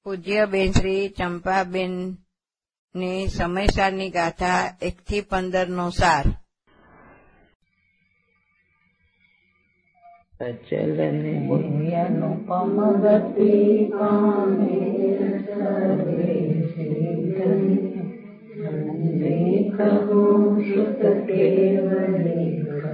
પૂજ્ય બેન શ્રી ચંપાબેન ની સમયસારની ગાથા 1 થી 15 નો સાર. અચલ નિયનુપમ ગતિ પામે દેખું સુત કેવલી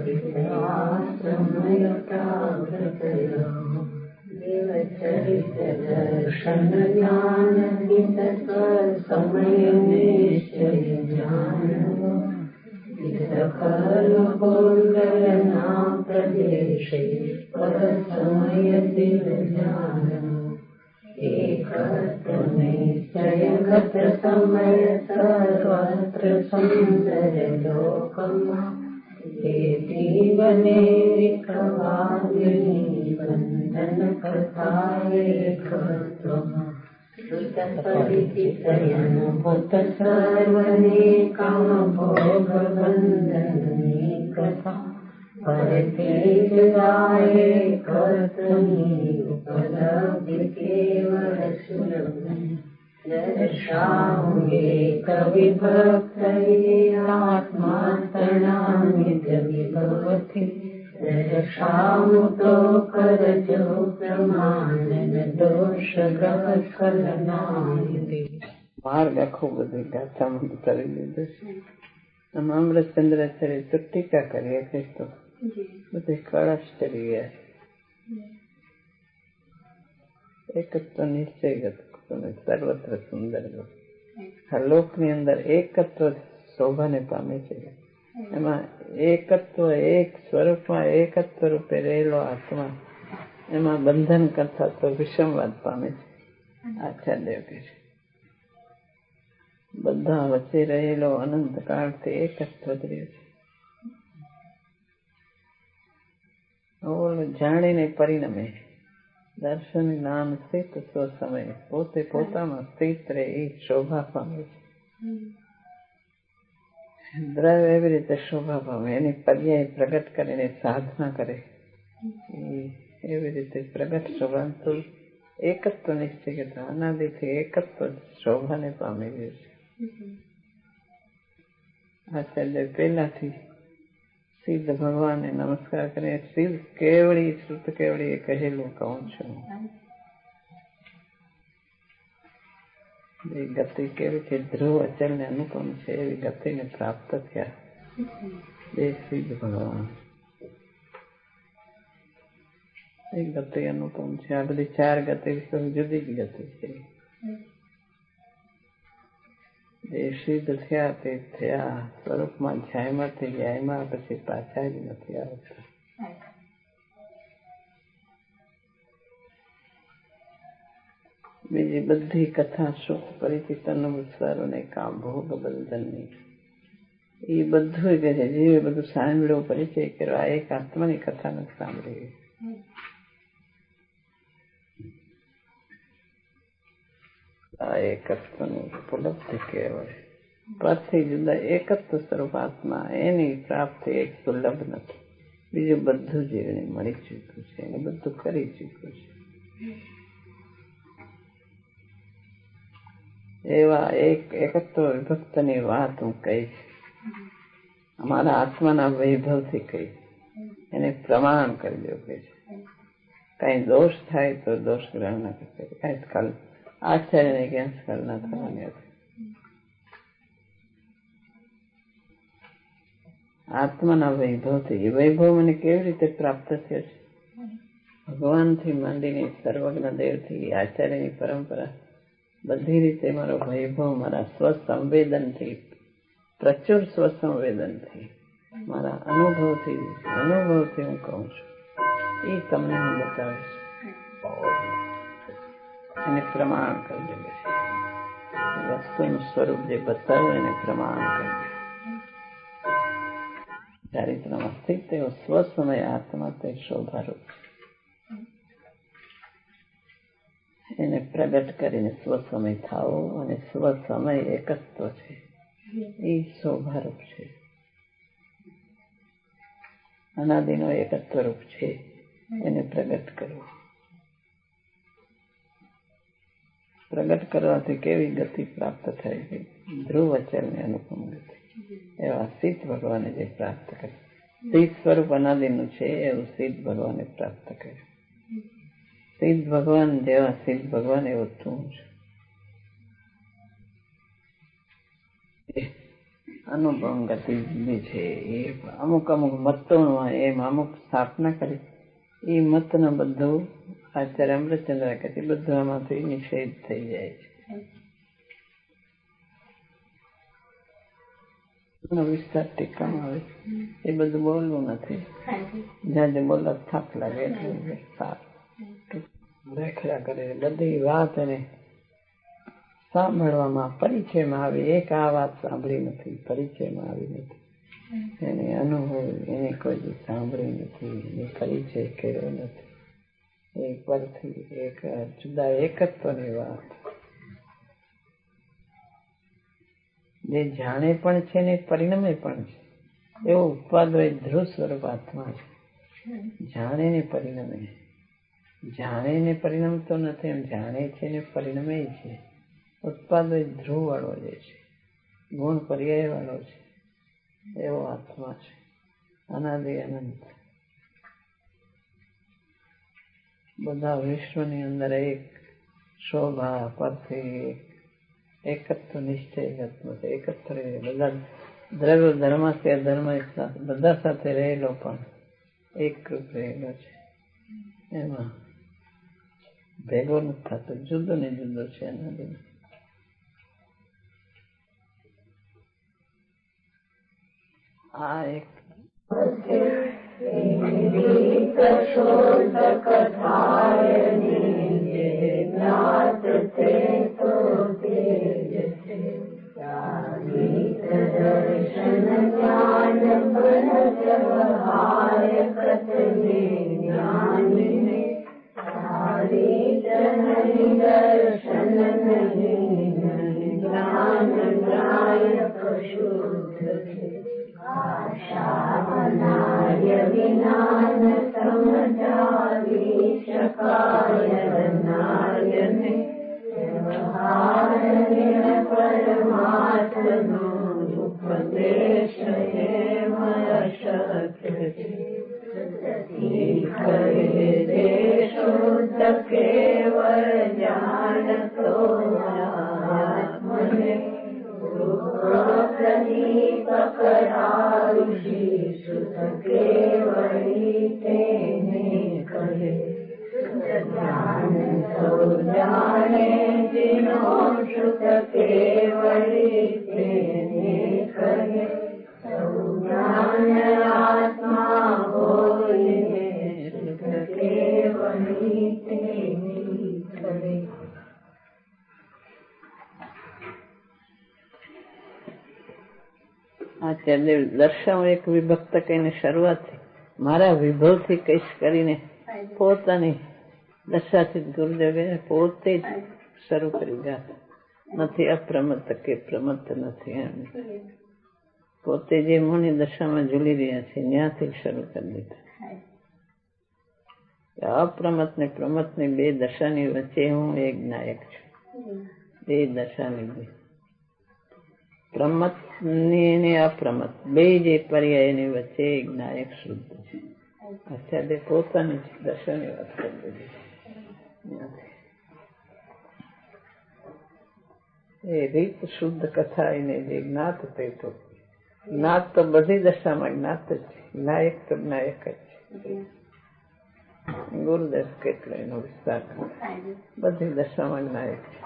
ચરિત દર્શન જ્ઞાન વિત સમય નિશ્ચય જ્ઞાન સકલ ભોગના પ્રદેશે પર સમય દિલ જ્ઞાન એકત્ર નિશ્ચય ગત સમય સર્વત્ર સુંદર લોકમાં એથી બને વિકવાદની બંધન કથા એકત્વમાં શ્રુત પરિચિતયન ભૂત સર્વને કામ ભોગ બંધનની કથા પરથી જ ગાય કર્તની ઉપલબ્ધિ કેવળ સુલભ દર્શાવું એક વિભક્ત આત્મા તણામિત વિભવથી દર્શાવું તો કરજો પ્રમાણ દોષ ગ્રહ સ્ખલનાય. માર્ગ આખો બધી ગાથામાં કરી લીધો છે. આમ અમૃતચંદ્રાચાર્ય તો ટીકા કરીએ કે તો બધી કળશ ચડી ગયા. એકત્વ નિશ્ચયગત સર્વત્ર સુંદર લોકની અંદર એકત્વ શોભાને પામે છે. એમાં એકત્વ એક સ્વરૂપમાં એકત્વ રૂપે રહેલો આત્મા એમાં બંધન કરતા તો વિષમવાદ પામે છે. આચાર્ય કહે છે બધા વચ્ચે રહેલો અનંત કાળથી એકત્વ જ રહ્યો છે. જાણીને પરિણમે દર્શન જ્ઞાન સ્થિત સ્વસમય પોતે પોતામાં સ્થિત રહે એ શોભા પામે છે. દ્રવ્ય એવી રીતે શોભા પામે એની પર્યાય પ્રગટ કરીને સાધના કરે એવી રીતે પ્રગટ શોભા તો એકત્વ નિશ્ચય કરતા અનાદિથી એકત્વ શોભાને પામી ગયું છે. આચાર્ય પહેલાથી સિદ્ધ ભગવાનને નમસ્કાર કરે. સિદ્ધ કેવળી શ્રુત કેવળી એ કહેલું કહું છું. એ ગતિ કેવી છે ધ્રુવ અચલ ને અનુપમ છે એવી ગતિને પ્રાપ્ત થયા એ સિદ્ધ ભગવાન. એ ગતિ અનુપમ છે. આ બધી 4 ગતિ જુદી જ ગતિ છે. જે સિદ્ધ થયા તે થયા સ્વરૂપમાં ધ્યાયમાંથી ધ્યાયમાં પછી પાછા જ નથી આવતા. બીજી બધી કથા સુખ પરિચિત અનુભૂતને કામ ભોગ બંધનની એ બધું કે છે. જીવે બધું સાંભળ્યો પરિચય કર્યો. આ એક આત્માની કથા નથી સાંભળી. આ એકત્વની ઉપલબ્ધિ કહેવાય. પરથી જુદા એકત્વ સ્વરૂપ આત્મા એની પ્રાપ્તિ એક સુલભ નથી. બીજું બધું જીવને મળી ચૂક્યું છે એને બધું કરી ચૂક્યું છે. એવા એકત્વ વિભક્તની વાત હું કહીશ. અમારા આત્માના વૈભવથી કહીશ. એને પ્રમાણ કરી દો કે છે. કઈ દોષ થાય તો દોષ ગ્રહણ ન કરશે. કઈ સ્ખલ આચાર્યને ક્યાં સ્ખલ ના થવાની હતી. આત્માના વૈભવથી વૈભવ મને કેવી રીતે પ્રાપ્ત થયો છે? ભગવાનથી માંડીને સર્વજ્ઞ દેવથી આચાર્યની પરંપરા બધી રીતે મારો વૈભવ મારા સ્વસંવેદનથી પ્રચુર સ્વસંવેદનથી મારા અનુભવથી હું કહું છું. એ તમને હું બતાવીશ. એને પ્રમાણ કરી દેવું છે. વસ્તુનું સ્વરૂપ જે બતાવ્યું એને પ્રમાણ કરી દે. ચારિત્રમાં સ્થિત તેઓ સ્વસમય આત્મા તે શોભારૂપ છે. એને પ્રગટ કરીને સ્વસમય થાવો અને સ્વસમય એકત્વ છે એ શોભારૂપ છે. અનાદિનો એકત્વ રૂપ છે એને પ્રગટ કરવો. પ્રગટ કરવાથી કેવી ગતિ પ્રાપ્ત થાય છે? ધ્રુવ અચલની અનુપમ ગતિ. એવા સિદ્ધ ભગવાને જે પ્રાપ્ત કર્યું, સિદ્ધ સ્વરૂપ અનાદિનું છે એવું સિદ્ધ ભગવાને પ્રાપ્ત કર્યું. સિદ્ધ ભગવાન જેવા સિદ્ધ ભગવાન એવો તું છું. અનુપમ ગતિ છે એ અમુક મતોમાં એમ અમુક સ્થાપના કરી. એ મતનું બધું આચાર્ય અમૃતચંદ્ર કહે બધું આમાંથી નિષેધ થઈ જાય છે. વિસ્તાર ટીકામાં આવે એ બધું બોલવું નથી. જ્યાં જે બોલો થાક લાગે રેખડા કરે. બધી વાત એને સાંભળવામાં પરિચયમાં આવી. એક આ વાત સાંભળી નથી, પરિચયમાં આવી નથી. એને અનુભવ એને કોઈ સાંભળી નથી, એને પરિચય કર્યો નથી. એક પરથી એક જુદા એકત્વની વાત જે જાણે પણ છે ને પરિણમે પણ છે. એવો ઉપવાદ હોય ધ્રુવ સ્વરૂપ આત્મા છે. જાણે ને પરિણમે. જાણે ને પરિણમતો નથી, એમ જાણે છે ને પરિણમે છે. ઉત્પાદ હોય ધ્રુવ વાળો જે છે, ગુણ પર્યાય વાળો છે, એવો આત્મા છે. અનાદિ અનંત બધા વિશ્વની અંદર એક શોભા પરથી એકત્વ નિશ્ચય એકત્ર બધા દ્રવ્ય ધર્મ કે અધર્મ બધા સાથે રહેલો પણ એક રૂપ રહેલો છે. એમાં ભેગો નથી થતો, જુદો ને જુદો છે. અનાદિ આ એક આચાર્ય દર્શન એક વિભક્ત કહીને શરૂઆતથી મારા વિભવથી કઈશ કરીને પોતાની દશાથી ગુરુદેવ પોતે જ શરૂ કરી ગયા. નથી અપ્રમત્ત કે પ્રમત્ત નથી. એમ પોતે જે મોની દશામાં ઝૂલી રહ્યા છે ત્યાંથી શરૂ કરી દીધા. અપ્રમત્ત ને પ્રમત્ત ની બે દશાની વચ્ચે હું એક નાયક છું. બે દશાની પ્રમત્ત ને અપ્રમત્ત બે જે પર્યાયની વચ્ચે એક નાયક શુદ્ધ છે. આચાર્ય પોતાની દશાની વાત કરી દીધી. એ રીત શુદ્ધ કથા એને જે જ્ઞાત તે તો જ્ઞાત તો બધી દશામાં જ્ઞાત જ છે. નાયક તો નાયક જ છે. ગુરુદેવ કેટલો એનો વિસ્તાર બધી દશામાં નાયક છે.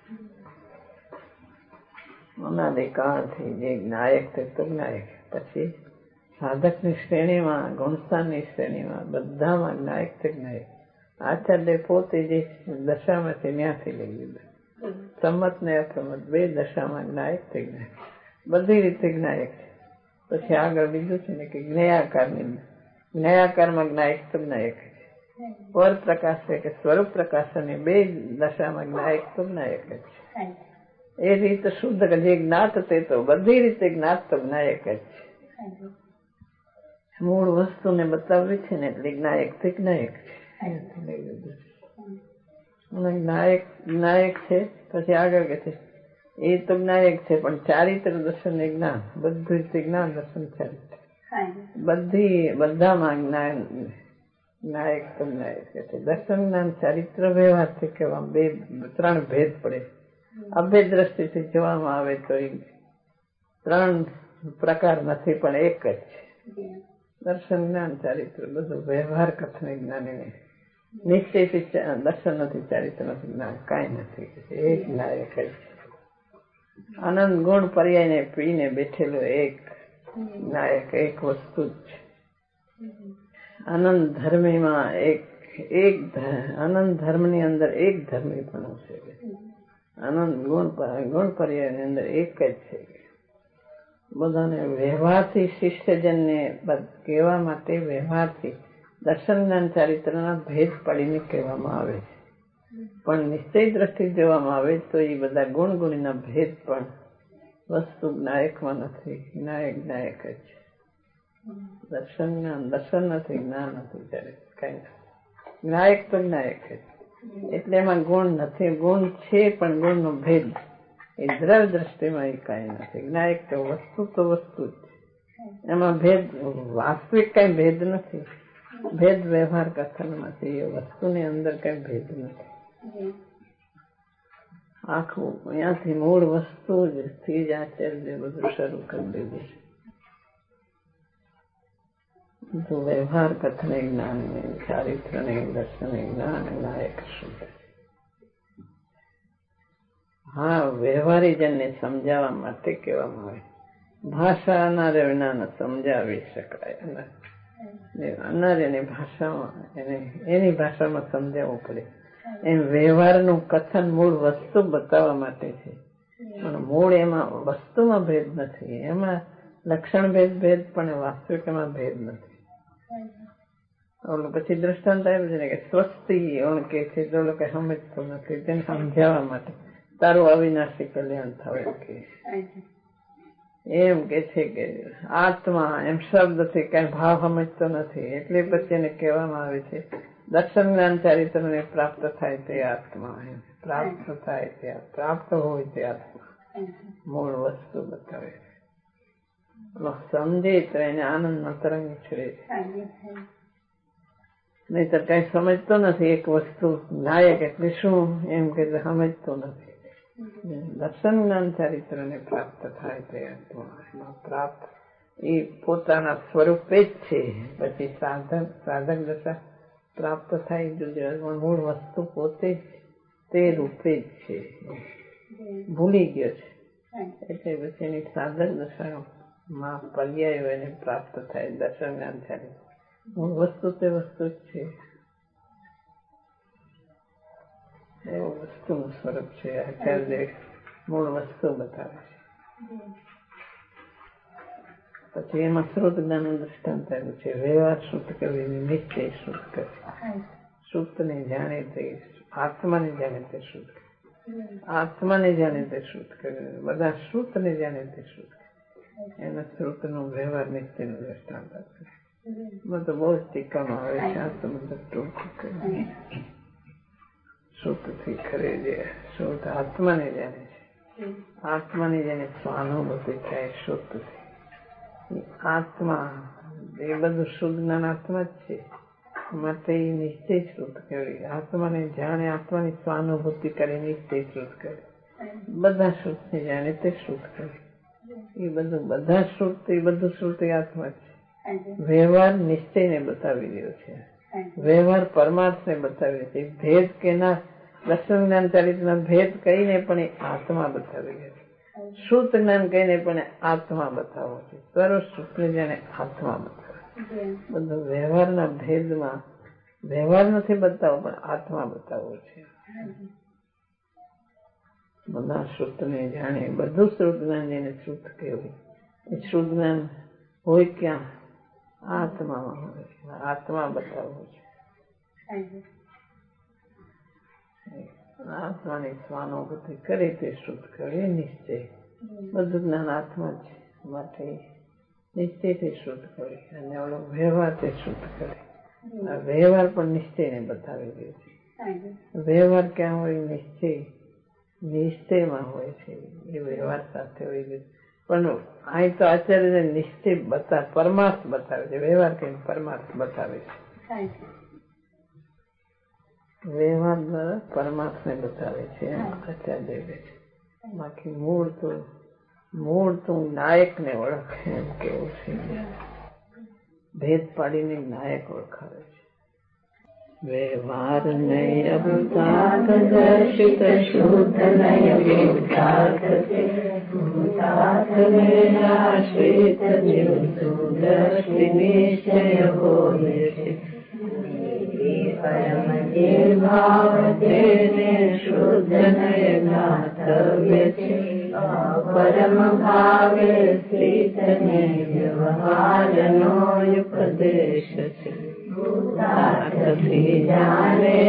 અનાદિકાળથી જે નાયક તે તો નાયક. પછી સાધકની શ્રેણીમાં ગુણસ્થાનની શ્રેણીમાં બધામાં નાયક તે નાયક. આચાર્ય પોતે જે દશામાં છે ત્યાંથી લઈ લીધું. સંમત ને અપ્રમત બે દશામાં નાયક તે નાયક, બધી રીતે નાયક છે. પછી આગળ બીજું છે ને કે જ્ઞાયાકારમાં નાયક તો નાયક છે. પર પ્રકાશ છે કે સ્વરૂપ પ્રકાશની બે દશામાં નાયક તો નાયક જ છે. એ રીતે શુદ્ધ જે જ્ઞાત તે તો બધી રીતે જ્ઞાત તો નાયક જ છે. મૂળ વસ્તુને બતાવવી છે ને એટલે નાયક તે નાયક છે. જ્ઞાયક છે. પછી આગળ કે છે એ તો જ્ઞાયક છે, પણ ચારિત્ર દર્શન એ જ્ઞાન, બધું જ જ્ઞાન દર્શન ચારિત્ર બધામાં જ્ઞાયક તો જ્ઞાયક છે. દર્શન જ્ઞાન ચારિત્ર વ્યવહારથી કહેવામાં બે ત્રણ ભેદ પડે. અભેદ દ્રષ્ટિથી જોવામાં આવે તો એ ત્રણ પ્રકાર નથી, પણ એક જ છે. દર્શન જ્ઞાન ચારિત્ર બધું વ્યવહાર કથન જ્ઞાની નિશ્ચયથી દર્શન નથી, ચારિત્ર નથી, જ્ઞાન કઈ નથી. એક જ્ઞાયક જ આનંદ ગુણ પર્યાયને પીને બેઠેલો એક જ્ઞાયક, એક વસ્તુ જ છે. આનંદ ધર્મીમાં આનંદ ધર્મની અંદર એક ધર્મી પણ છે. આનંદ ગુણ પર્યાયની અંદર એક જ છે. બધાને વ્યવહારથી શિષ્યજનને કહેવા માટે વ્યવહારથી દર્શન જ્ઞાન ચારિત્રના ભેદ પાડીને કહેવામાં આવે છે. પણ નિશ્ચય દ્રષ્ટિ જોવામાં આવે તો એ બધા ગુણના ભેદ પણ વસ્તુ જ્ઞાયકમાં નથી. જ્ઞાયક જ છે. દર્શન નથી, જ્ઞાન નથી, કઈ નથી. જ્ઞાયક તો જ્ઞાયક જ. એટલે એમાં ગુણ નથી. ગુણ છે પણ ગુણનો ભેદ એ દ્રવ્ય દ્રષ્ટિમાં એ કઈ નથી. જ્ઞાયક તો વસ્તુ જ છે. એમાં ભેદ વાસ્તવિક કઈ ભેદ નથી. ભેદ વ્યવહાર કથનમાંથી એ વસ્તુની અંદર કઈ ભેદ નથી. આખું અહીંયાથી મૂળ વસ્તુ જ થી જ આચાર્ય બધું શરૂ કરી દીધું છે. બધું વ્યવહાર કથન જ્ઞાન, ચારિત્ર દર્શન જ્ઞાન, નાયક શુદ્ધ. હા, વ્યવહારીજનને સમજાવવા માટે કહેવામાં આવે. ભાષાના વિના સમજાવી શકાય. અનાર્યની ભાષામાં એની ભાષામાં સમજાવવું પડે. એમ વ્યવહારનું કથન મૂળ વસ્તુ બતાવવા માટે છે, પણ મૂળ એમાં વસ્તુમાં ભેદ નથી. એમાં લક્ષણ ભેદ પણ વાસ્તવિક એમાં ભેદ નથી. ઓલું પછી દ્રષ્ટાંત આવ્યું છે ને કે સ્વસ્તી કે છે તો લોકો સમજતું નથી, તેને સમજાવવા માટે તારું અવિનાશી કલ્યાણ થયું કે એમ કે છે કે આત્મા એમ શબ્દથી કઈ ભાવ સમજતો નથી. એટલે પછી એને કહેવામાં આવે છે દર્શન જ્ઞાન ચારિત્ર ને પ્રાપ્ત થાય તે આત્મા, પ્રાપ્ત થાય તે પ્રાપ્ત હોય તે આત્મા મૂળ વસ્તુ બતાવે. સમજે તો એને આનંદનો તરંગ છે. નહીતર કઈ સમજતો નથી. એક વસ્તુ નાયક એટલે શું એમ કે સમજતો નથી. દર્શન જ્ઞાન ચારિત્ર ને પ્રાપ્ત થાય તે આત્મા પ્રાપ્ત એ પોતાના સ્વરૂપે જ છે. પછી સાધક દશા પ્રાપ્ત થાય મૂળ વસ્તુ પોતે જ તે રૂપે જ છે. ભૂલી ગયો છે એટલે પછી એની સાધક દશામાં પર્યાય એને પ્રાપ્ત થાય. દર્શન જ્ઞાન ચારિત્ર મૂળ વસ્તુ તે વસ્તુ જ છે. એવું વસ્તુનું સ્વરૂપ છે. આચાર્ય મૂળ વસ્તુ બતાવે છે. પછી એમાં શ્રુત જ્ઞાન દ્રષ્ટાંત આવ્યું છે. વ્યવહાર શુદ્ધ કરવી, નિશ્ચય શુદ્ધ કરવી. શુદ્ધને જાણે તે આત્માને જાણે તે શુદ્ધ કરવી. આત્માને જાણે તે શુદ્ધ કરવી. બધા શ્રુતને જાણે તે શુદ્ધ કરવી. એના શ્રુતનું વ્યવહાર નિશ્ચયનું દ્રષ્ટાંત આપ્યું. બધું બહુ જ ટીકામાં આવે છે. આ તો બધું ટૂંકું કરી શુદ્ધથી ખરે જે શુદ્ધ આત્માને જાણે છે. આત્માની જેને સ્વાનુભૂતિ થાય શુદ્ધથી. આત્મા એ બધું શુદ્ધ જ્ઞાન આત્મા જ છે. માટે એ નિશ્ચય શુદ્ધ કરી આત્માને જાણે, આત્માની સ્વાનુભૂતિ કરી નિશ્ચય શુદ્ધ કરે. બધા શુદ્ધને જાણે તે શુદ્ધ કરે. એ બધું બધા શુદ્ધ એ બધું શુદ્ધ એ આત્મા છે. વ્યવહાર નિશ્ચયને બતાવી રહ્યો છે. વ્યવહાર પરમાર્થને બતાવી રહ્યો છે. ભેદ કેના દર્શન જ્ઞાન ચારિત્રના ભેદ કહીને પણ એ આત્મા બતાવી રહ્યો છે. શુદ્ધ જ્ઞાન કહીને પણ આત્મા બતાવો છે. સર્વ શુદ્ધને જાણે આત્મા બતાવે. બધું વ્યવહારના ભેદમાં વ્યવહાર નથી બતાવો પણ આત્મા બતાવો છે. બધા શુદ્ધને જાણે. બધું શુદ્ધ જ્ઞાન જેને શુદ્ધ કહેવું એ શુદ્ધ જ્ઞાન હોય ક્યાં? આત્મામાં હોય. આત્મા બતાવવો છે. આત્માની સ્વાનુભૂતિ કરે તે શુદ્ધ કરે. નિશ્ચય બધું જ્ઞાન આત્મા છે માટે નિશ્ચયથી શુદ્ધ કરે. અને ઓલો વ્યવહાર તે શુદ્ધ કરે. આ વ્યવહાર પણ નિશ્ચયને બતાવી રહ્યો છે. વ્યવહાર ક્યાં હોય? નિશ્ચયમાં હોય છે. એ વ્યવહાર સાથે હોય છે. પણ અહીં તો આચાર્ય નિશ્ચય પરમાર્થ બતાવે છે. વ્યવહાર કઈ પરમાર્થ બતાવે છે. વ્યવહાર દ્વારા પરમાર્થ ને બતાવે છે આચાર્ય. બાકી મૂળ તો નાયક ને ઓળખે એમ કેવું છે. ભેદ પાડીને નાયક ઓળખાવે છે. વ્યવહાર નય અભૂતાર્થ દર્શિત શુદ્ધ નય ભૂતાર્થ ભૂતાર્થ નિરાશ્રિત દ્રષ્ટિ નિશ્ચય હોય છે. પરમ જે ભાવ તેને શુદ્ધ નય જ્ઞાતવ્ય છે. પરમ ભાવે સ્થિત ને વ્યવહારનો ઉપદેશ છે. ભૂતાર્થથી જાણે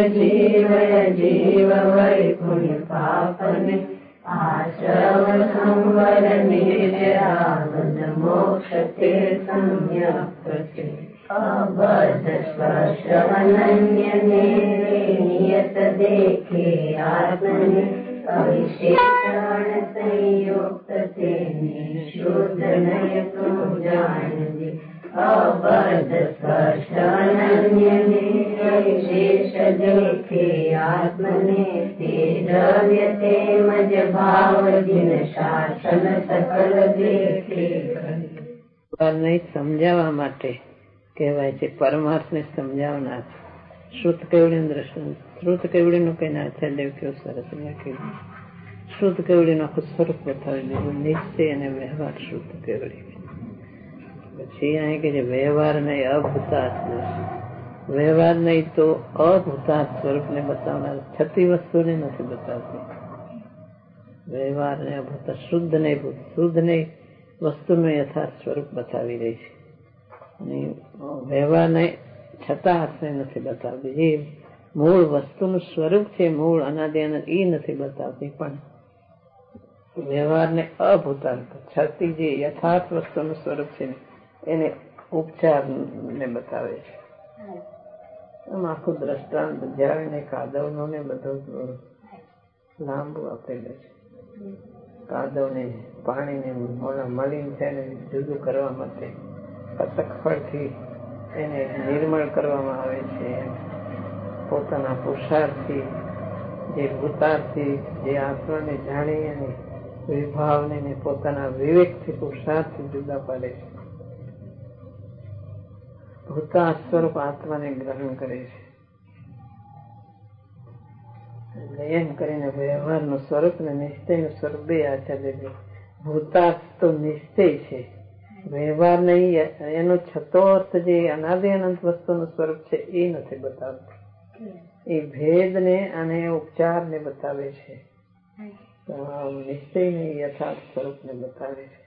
જીવ વૈકુંઠ પાપને આશ્રવ સંવર નિરાગન મોક્ષ તે સંયપ છે. અબદ્ધ સ્પર્શ અનન્ય નિયત દેખે આત્મને અવિશેષણ સંયુક્ત તેને શુદ્ધ નય તું જાણજે. અબદ્ધ સ્પર્શ અનન્ય વિશેષ દેખે આત્મને તે દ્રવ્ય તેમજ ભાવ જીન શાસન સકલ દેખે. સમજાવવા માટે કહેવાય છે. પરમાર્થ ને સમજાવનાર શ્રુત કેવડી દ્રષ્ટિ. શ્રુત કેવડી નું કઈ આચાર્ય કેવું સરસ કીધું. શ્રુત કેવડી નું આખું સ્વરૂપ બતાવી દીધું. નિશ્ચય અને વ્યવહાર શ્રુત કેવડી. પછી અહીં કે વ્યવહાર નહીં અભૂતાર્થ. વ્યવહાર નહીં તો અભૂતાર્થ સ્વરૂપ ને બતાવનાર છતી વસ્તુને નથી બતાવતી. વ્યવહાર ને અભૂત શુદ્ધ નહીં વસ્તુનું યથાર્થ સ્વરૂપ બતાવી રહી છે. અને વ્યવહાર ને છતાં અર્થને નથી બતાવતી. જે મૂળ વસ્તુનું સ્વરૂપ છે, મૂળ અનાદિ અનંત, એ નથી બતાવતી. પણ વ્યવહારને અભૂતાર્થ છતી જે યથાર્થ વસ્તુનું સ્વરૂપ છે એને ઉપચાર ને બતાવે છે. આમ આખું દ્રષ્ટાંત જાળને કાદવનું ને બધું લાંબુ આપેલું છે. કાદવને પાણીને મલિન છે ને જુદું કરવા માટે કતક ફળથી એને નિર્મળ કરવામાં આવે છે. પોતાના પુરુષાર્થથી જે ભૂતાર્થી જે આત્માને જાણી અને વિભાવને પોતાના વિવેકથી પુરુષાર્થથી જુદા પાડે છે. ભૂતાર્થ સ્વરૂપ આત્માને ગ્રહણ કરે છે. એમ કરીને વ્યવહારનું સ્વરૂપ ને નિશ્ચયનું સ્વરૂપ બે આચાર્ય. ભૂતાર્થ તો નિશ્ચય છે, વ્યવહાર નહીં. એનો છતો અર્થ જે અનાદિ અનંત વસ્તુનું સ્વરૂપ છે એ નથી બતાવતું. એ ભેદ ને અને ઉપચાર ને બતાવે છે. નિશ્ચય ને યથાર્થ સ્વરૂપ ને બતાવે છે.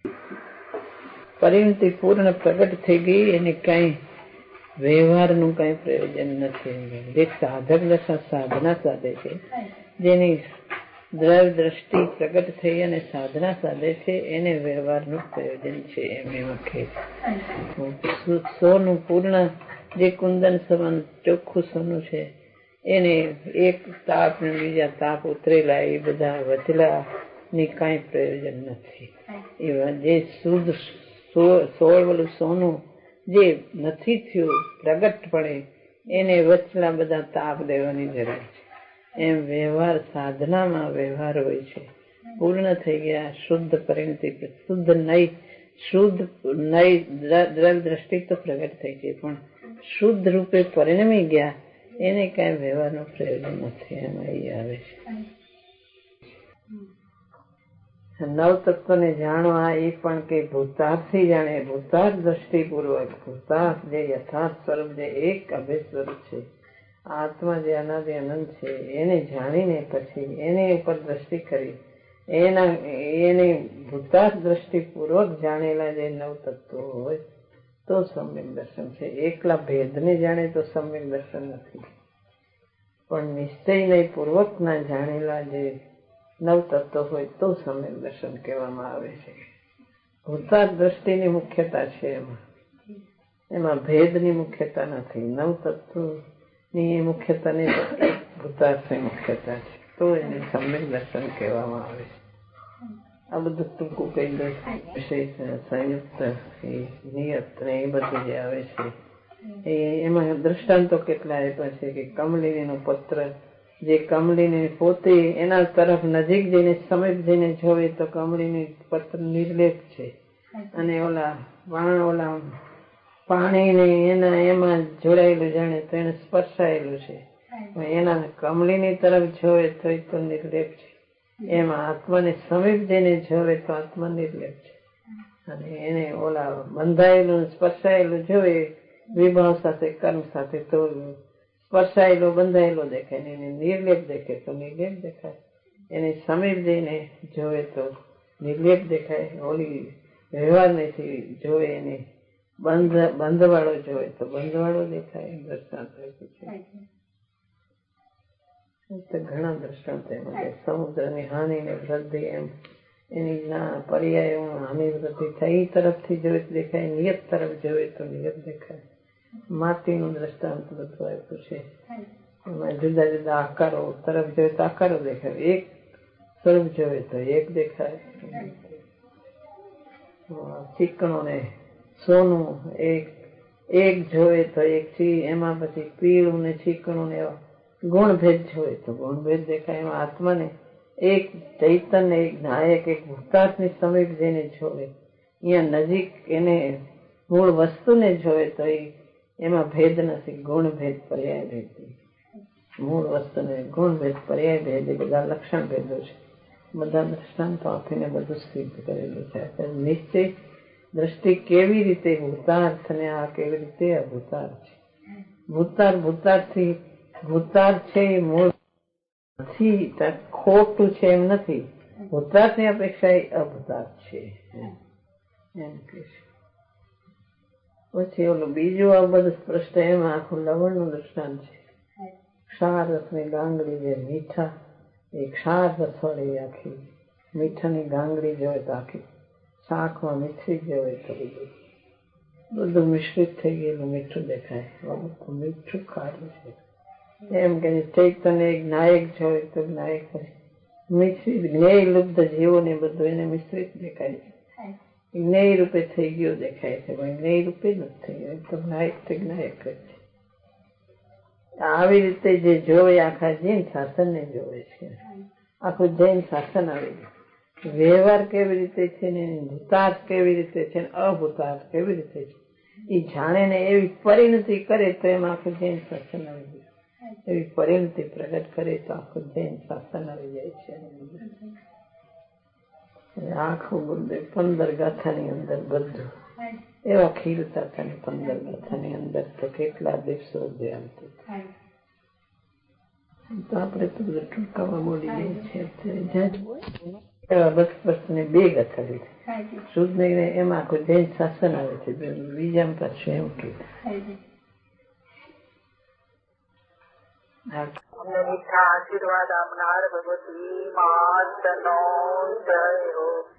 પરિણતિ પૂર્ણ પ્રગટ થઈ ગઈ. એને કઈ વ્યવહારનું કઈ પ્રયોજન નથી. જે સાધક દશા સાધના સાધે છે, જેની દ્રષ્ટિ પ્રગટ થઈ અને સાધના સાધે છે, એને વ્યવહારનું પ્રયોજન છે. એમ કહે છે. સોનું પૂર્ણ જે કુંદન સમાન ચોખ્ખું સોનું છે, એને એક તાપ ને બીજા તાપ ઉતરેલા એ બધા વચલા ની કઈ પ્રયોજન નથી. જે શુદ્ધ સોળવલું સોનું જે નથી થયું પ્રગટપણે, એને વચલા બધા તાપ દેવાની જરૂર છે. એમ વ્યવહાર સાધનામાં વ્યવહાર હોય છે. પૂર્ણ થઈ ગયા, શુદ્ધ પરિણતિ, શુદ્ધ નઈ દ્રવ દ્રષ્ટિ તો પ્રગટ થઈ છે, પણ શુદ્ધ રૂપે પરિણમી ગયા, એને કઈ વ્યવહારનું પ્રયોજન નથી. એમાં એ આવે છે. નવ તત્વને જાણવા એ પણ કે ભૂતાર્થથી જાણે, ભૂતાર્થ દ્રષ્ટિપૂર્વક. ભૂતાર્થ જે યથાર્થ સ્વરૂપ, જે એક અભેદ સ્વરૂપ છે, આત્મા જે અનાદિ અનંત છે, એને જાણીને પછી એની ઉપર દ્રષ્ટિ કરી એને ભૂતાર્થ દ્રષ્ટિપૂર્વક જાણેલા જે નવ તત્વો હોય તો સમ્યક દર્શન છે. એકલા ભેદને જાણે તો સમ્યક દર્શન નથી, પણ નિશ્ચયને પૂર્વક ના જાણેલા જે નવ તત્વ હોય તો સમ્યક દર્શન કહેવામાં આવે છે. ભૂતાર્થ દ્રષ્ટિની મુખ્યતા છે, એમાં ભેદની મુખ્યતા નથી. નવ તત્વ ની મુખ્યતા નહીં, ભૂતાર્થની મુખ્યતા છે, તો એને સમ્યક દર્શન કહેવામાં આવે છે. આ બધું ટૂંકું કહી દો. વિશેષ સંયુક્ત નિયત ને એ બધું જે આવે છે એમાં દ્રષ્ટાંતો કેટલા આપ્યા છે કે કમલિનીનો પત્ર, જે કમલિની પોતે એના તરફ નજીક જઈને સમીપ જઈને જોવે તો કમલિની પત્ર નિર્લેપ છે, અને ઓલા પાણીને એના એમાં જોડાયેલું જાણે તો એને સ્પર્શાયેલું છે. એના કમલિની તરફ જોવે તો એ તો નિર્લેપ છે. એમાં આત્માને સમીપ જઈને જોવે તો આત્મા નિર્લેપ છે, અને એને ઓલા બંધાયેલું સ્પર્શાયેલું જોવે વિભાવ સાથે કર્મ સાથે તો સ્પર્શાયેલો બંધાયેલો દેખાય, એને નિર્લેપ દેખે તો નિર્લેપ દેખાય, એને સમીપ જઈને જોવે તો નિર્લેપ દેખાય. ઓલી વ્યવહારનેથી જોવે એને બંધવાળો જોવે તો બંધવાળો દેખાય. દ્રષ્ટાંત છે ઘણા દ્રષ્ટાંત એમાં. સમુદ્રની હાનિ ને વૃદ્ધિ, એમ એની પર્યાય હાનિ વૃદ્ધિ થાય એ તરફથી જોવે તો દેખાય, નિયત તરફ જોવે તો નિયત દેખાય. માટીનું દ્રષ્ટાંત બધું આપ્યું છે. એમાં જુદા જુદા આકારો તરફ જોવે તો આકારો દેખાય, એક સ્વરૂપ જોવે તો એક દેખાય. ચીકણો ને સોનું એક જોવે તો એક એમાં પછી પીળું ને ચીકણું ને એવા ગુણભેદ જોવે તો ગુણભેદ દેખાય. એમાં આત્માને એક ચૈતન્ય, એક નાયક, એક ભૂતાર્થની સમીપ જઈને જોવે, અહીંયા નજીક એને મૂળ વસ્તુને જોવે તો એમાં ભેદ નથી, ગુણભેદ પર્યાય ભેદ. મૂળ વસ્તુને ગુણભેદ પર્યાય ભેદ એ બધા લક્ષણ ભેદો છે. બધા દ્રષ્ટાંતો આપીને બધું સિદ્ધ કરેલું છે. નિશ્ચય દ્રષ્ટિ કેવી રીતે ભૂતાર્થ ને આ કેવી રીતે અભૂતાર્થ છે. ભૂતાર્થ છે એ મૂળ નથી, ખોટું છે એમ નથી. ભૂતાર્થ ની અપેક્ષા એ અભૂતાર્થ છે એમ કે છે. પછી ઓલું બીજું આ બધું સ્પષ્ટ, એમાં આખું લવણ નું દૃષ્ટાંત છે. ક્ષાર રસ ની ગાંગડી જે મીઠા, એ ક્ષાર રસ વાળી આખી મીઠાની ગાંગડી જોવે તો આખી શાકમાં મિશ્રિત જોવે તો બધું મિશ્રિત થઈ ગયેલું મીઠું દેખાય. મીઠું ખારું છે એમ કે ચૈતન્ય એક નાયક જોવે તો નાયક મિશ્રિત જ્ઞેય લુબ્ધ જીવો ને બધું એને મિશ્રિત દેખાય છે. જ્ઞેય રૂપે થઈ ગયો દેખાય છે, પણ જ્ઞેય રૂપે નથી થઈ ગયો, તો નાયક તે નાયક જ છે. આવી રીતે જે જોવે આખા જૈન શાસન ને જોવે છે. આખું જૈન શાસન આવી ગયું. વ્યવહાર કેવી રીતે છે ને ભૂતાર્થ કેવી રીતે છે ને અભૂતાર્થ કેવી રીતે છે એ જાણે ને એવી પરિણતિ કરે તો એમાં આખું જૈન શાસન આવી ગયું. એવી પરિણતિ પ્રગટ કરે તો આખું જૈન શાસન આવી જાય છે. આખું ગુરુદેવ 15 ગાથાની અંદર બધું એવા ખીલતા હતા ને 15 ગાથાની અંદર તો કેટલા દિવસો ધ્યાન તો આપણે તો બધું ટૂંકામાં બોલી જઈએ છીએ. બસ ને 2 ગાથા લીધી શુદ્ધ નહીં, એમાં આખું જૈન શાસન આવે છે. બીજામાં પાછું એમ કે આશીર્વાદ આપનાર ભગવતી માતનો જય હો.